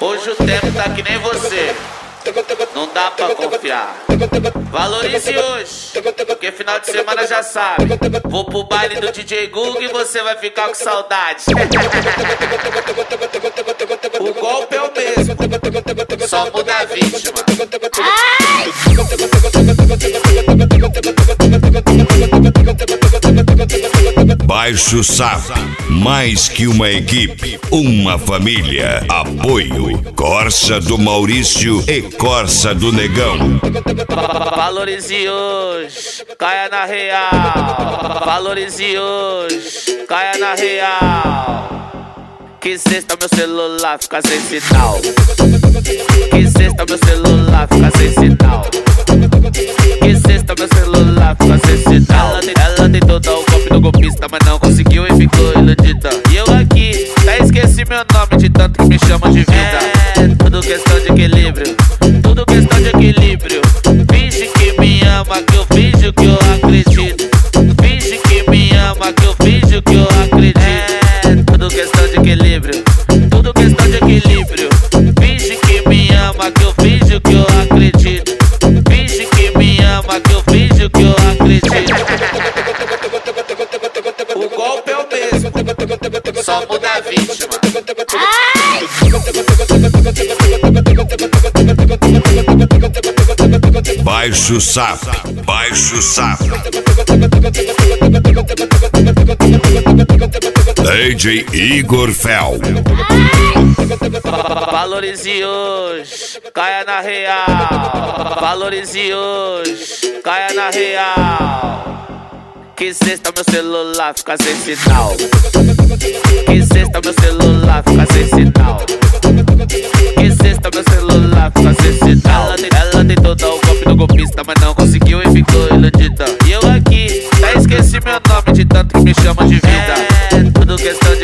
Hoje o tempo tá que nem você, não dá pra confiar. Valorize hoje, porque final de semana já sabe. Vou pro baile do DJ Google e você vai ficar com saudade. O golpe é o mesmo, só muda a vítima. Baixo SAP, mais que uma equipe, uma família. Apoio Corsa do Maurício e Corsa do Negão. Valorize hoje, caia na real. Valorize hoje, caia na real. Que sexta meu celular fica sem sinal. Que sexta meu celular fica sem sinal. Que sexta meu celular fica sem sinal. Ela tentou dar o golpe no golpista, mas não conseguiu e ficou iludida. E eu aqui, até esqueci meu nome de tanto que me chamam de vida. É tudo questão de equilíbrio, tudo questão de equilíbrio. Finge que me ama, que eu finjo que eu acredito. Finge que me ama, que eu finjo que eu acredito. É tudo questão de equilíbrio, tudo questão de equilíbrio. Finge que me ama, que eu finjo que eu acredito. Finge que me ama, que eu finjo que eu acredito. O golpe é o mesmo, só muda a vítima. Baixo SAP, Baixo SAP. DJ Igor Fel. Valorize hoje, caia na real. Valorize hoje, caia na real. Que sexta meu celular fica sem sinal. Que sexta meu celular fica sem sinal. Que sexta meu celular fica sem sinal. Ela tentou dar o golpe no golpista, mas não conseguiu e ficou iludida. E eu aqui, até esqueci meu nome de tanto que me chamam de vida. É tudo questão